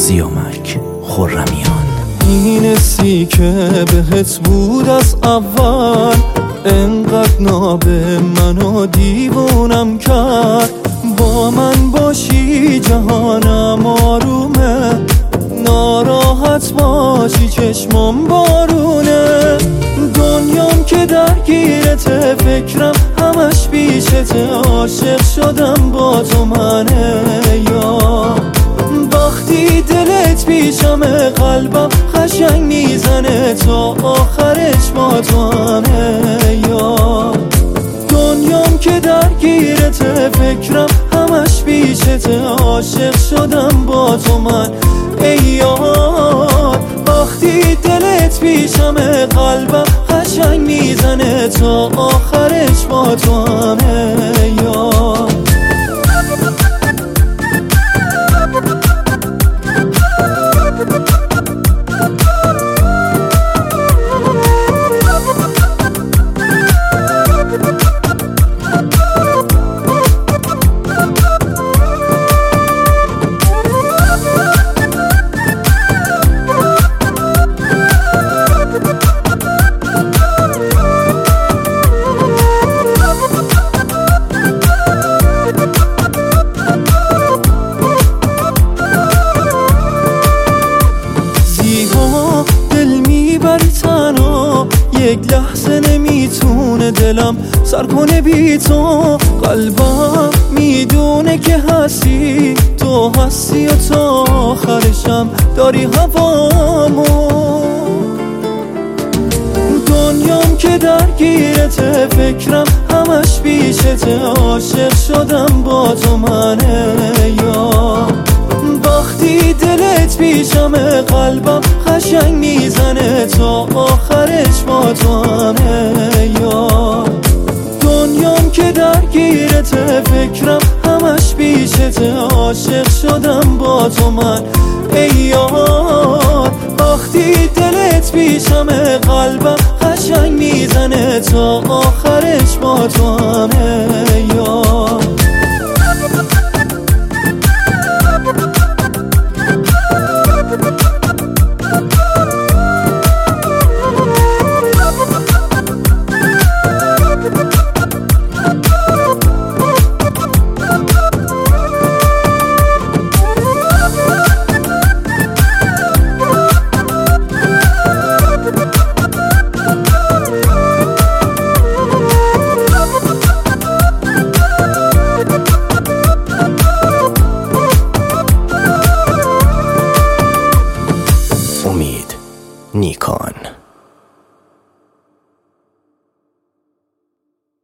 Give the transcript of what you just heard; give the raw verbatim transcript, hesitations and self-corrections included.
سیامک خرمیان. این حسی که بهت بود از اول انقدر نابه منو دیوونم کرد. با من باشی جهانم آرومه، ناراحت باشی چشمام بارونه. دنیام که درگیرته فکرم همش بیشته، عاشق شدم با تو منه یا وقتی دلت پیشمه قلبم قشنگ میزنه تا آخرش با تو همه یا دنیام که درگیرته فکرم همش بیشته، عاشق شدم با تو من ای یاد. وقتی دلت پیشمه قلبم قشنگ میزنه تا آخرش با تو همه یاد. یک لحظه نمیتونه دلم سر کنه بی تو، قلبم میدونه که هستی تو، هستی و تا آخرشم داری هوامو. دنیام که درگیرته فکرم همش بیشته، عاشق شدم با تو منه یا وقتی دلت پیشمه قلبم قشنگ میزنه تا آخرش با تو همه یا دنیام که درگیرته فکرم همش بیشته، عاشق شدم با تو من ای یاد. وقتی دلت پیشمه قلبم قشنگ میزنه تا آخرش با تو همه یا نیکان.